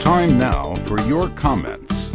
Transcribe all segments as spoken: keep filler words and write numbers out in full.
Time now for your comments.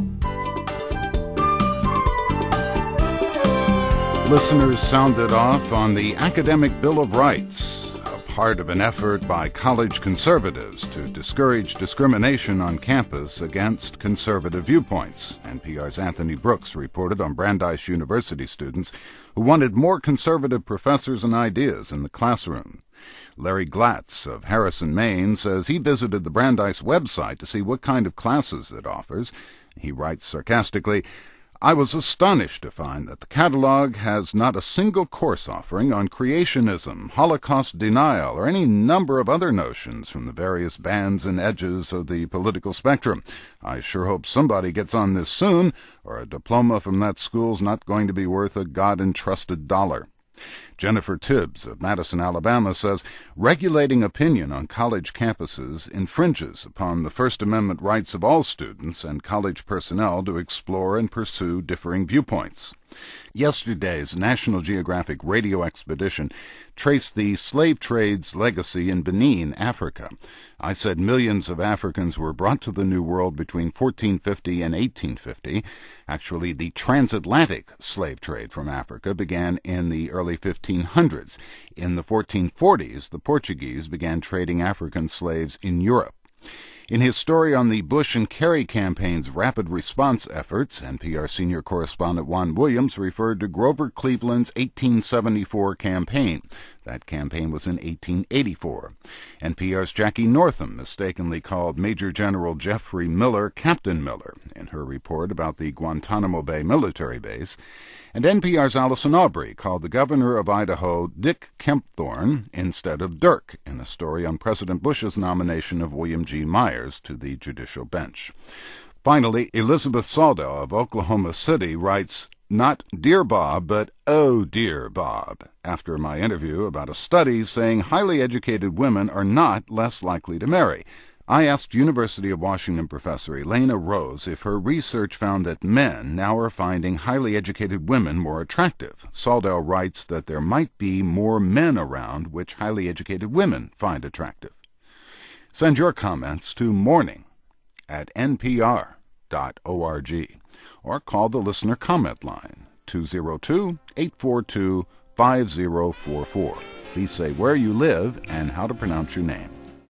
Listeners sounded off on the Academic Bill of Rights, a part of an effort by college conservatives to discourage discrimination on campus against conservative viewpoints. N P R's Anthony Brooks reported on Brandeis University students who wanted more conservative professors and ideas in the classroom. Larry Glatz of Harrison, Maine, says he visited the Brandeis website to see what kind of classes it offers. He writes sarcastically, "I was astonished to find that the catalog has not a single course offering on creationism, Holocaust denial, or any number of other notions from the various bands and edges of the political spectrum. I sure hope somebody gets on this soon, or a diploma from that school's not going to be worth a God-entrusted dollar." Jennifer Tibbs of Madison, Alabama, says regulating opinion on college campuses infringes upon the First Amendment rights of all students and college personnel to explore and pursue differing viewpoints. Yesterday's National Geographic radio expedition traced the slave trade's legacy in Benin, Africa. I said millions of Africans were brought to the New World between fourteen fifty and eighteen fifty. Actually, the transatlantic slave trade from Africa began in the early fifteen hundreds. In the fourteen forties, the Portuguese began trading African slaves in Europe. In his story on the Bush and Kerry campaign's rapid response efforts, N P R senior correspondent Juan Williams referred to Grover Cleveland's eighteen seventy-four campaign. That campaign was in eighteen eighty-four. N P R's Jackie Northam mistakenly called Major General Jeffrey Miller Captain Miller in her report about the Guantanamo Bay military base. And N P R's Allison Aubrey called the governor of Idaho Dick Kempthorne instead of Dirk in a story on President Bush's nomination of William G. Myers to the judicial bench. Finally, Elizabeth Saldo of Oklahoma City writes, "Not Dear Bob, but Oh Dear Bob," after my interview about a study saying highly educated women are not less likely to marry. I asked University of Washington professor Elena Rose if her research found that men now are finding highly educated women more attractive. Saldo writes that there might be more men around which highly educated women find attractive. Send your comments to morning at n p r dot org or call the listener comment line two oh two, eight four two, five oh four four. Please say where you live and how to pronounce your name.